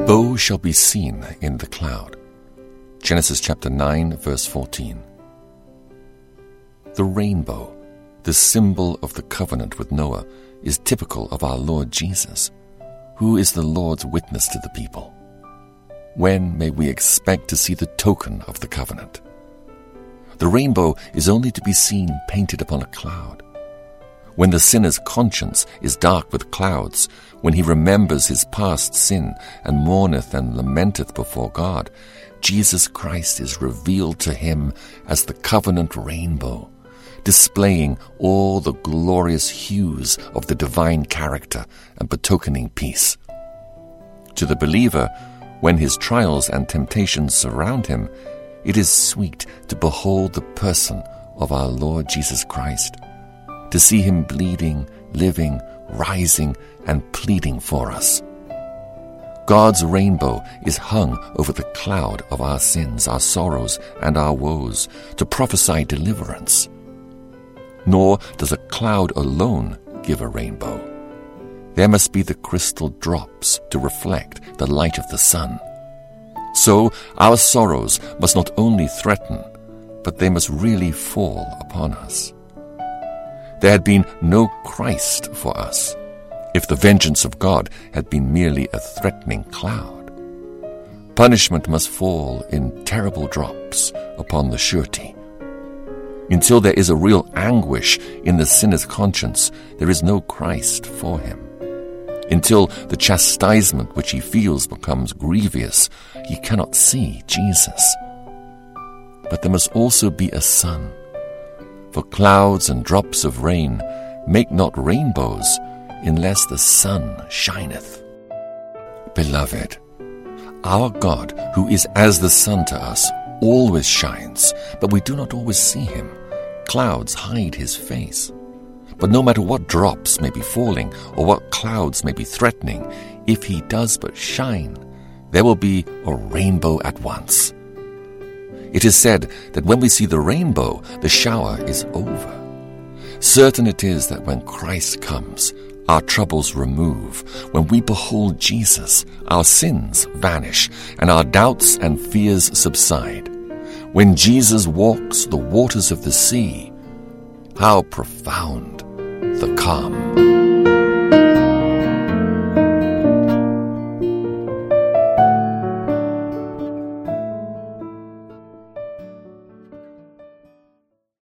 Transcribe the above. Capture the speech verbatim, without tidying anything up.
bow shall be seen in the cloud. Genesis chapter nine, verse fourteen. The rainbow, the symbol of the covenant with Noah, is typical of our Lord Jesus, who is the Lord's witness to the people. When may we expect to see the token of the covenant? The rainbow is only to be seen painted upon a cloud. When the sinner's conscience is dark with clouds, when he remembers his past sin and mourneth and lamenteth before God, Jesus Christ is revealed to him as the covenant rainbow, displaying all the glorious hues of the divine character and betokening peace. To the believer, when his trials and temptations surround him, it is sweet to behold the person of our Lord Jesus Christ, to see him bleeding, living, rising, and pleading for us. God's rainbow is hung over the cloud of our sins, our sorrows, and our woes, to prophesy deliverance. Nor does a cloud alone give a rainbow. There must be the crystal drops to reflect the light of the sun. So our sorrows must not only threaten, but they must really fall upon us. There had been no Christ for us if the vengeance of God had been merely a threatening cloud. Punishment must fall in terrible drops upon the surety. Until there is a real anguish in the sinner's conscience, there is no Christ for him. Until the chastisement which he feels becomes grievous, he cannot see Jesus. But there must also be a sun. For clouds and drops of rain make not rainbows unless the sun shineth. Beloved, our God, who is as the sun to us, always shines, but we do not always see him. Clouds hide his face. But no matter what drops may be falling or what clouds may be threatening, if he does but shine, there will be a rainbow at once. It is said that when we see the rainbow, the shower is over. Certain it is that when Christ comes, our troubles remove. When we behold Jesus, our sins vanish, and our doubts and fears subside. When Jesus walks the waters of the sea, how profound the calm.